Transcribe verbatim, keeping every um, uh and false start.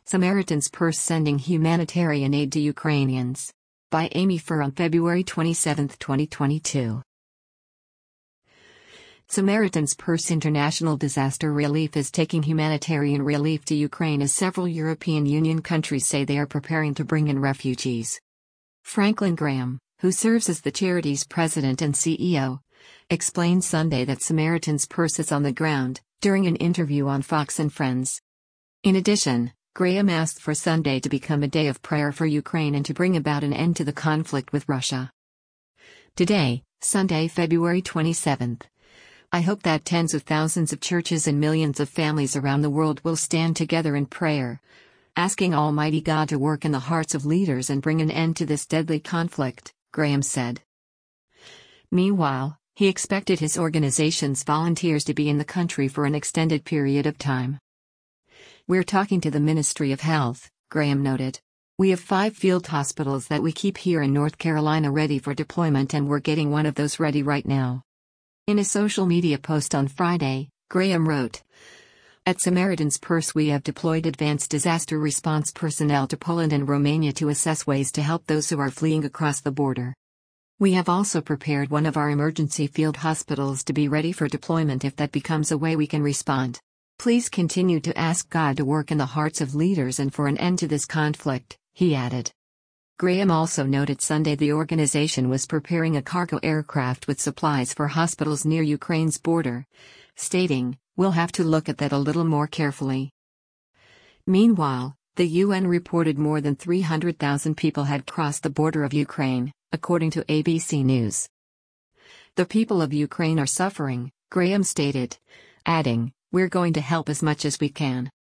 Samaritan's Purse sending humanitarian aid to Ukrainians. By Amy Furr on February twenty-seventh, twenty twenty-two. Samaritan's Purse International Disaster Relief is taking humanitarian relief to Ukraine as several European Union countries say they are preparing to bring in refugees. Franklin Graham, who serves as the charity's president and C E O, explained Sunday that Samaritan's Purse is on the ground, during an interview on Fox and Friends. In addition, Graham asked for Sunday to become a day of prayer for Ukraine and to bring about an end to the conflict with Russia. Today, Sunday, February twenty-seventh. I hope that tens of thousands of churches and millions of families around the world will stand together in prayer, asking Almighty God to work in the hearts of leaders and bring an end to this deadly conflict, Graham said. Meanwhile, he expected his organization's volunteers to be in the country for an extended period of time. "We're talking to the Ministry of Health," Graham noted. "We have five field hospitals that we keep here in North Carolina ready for deployment, and we're getting one of those ready right now." In a social media post on Friday, Graham wrote, "At Samaritan's Purse we have deployed advanced disaster response personnel to Poland and Romania to assess ways to help those who are fleeing across the border. We have also prepared one of our emergency field hospitals to be ready for deployment if that becomes a way we can respond. Please continue to ask God to work in the hearts of leaders and for an end to this conflict," he added. Graham also noted Sunday the organization was preparing a cargo aircraft with supplies for hospitals near Ukraine's border, stating, "We'll have to look at that a little more carefully." Meanwhile, the U N reported more than three hundred thousand people had crossed the border of Ukraine, according to A B C News. "The people of Ukraine are suffering," Graham stated, adding, "We're going to help as much as we can."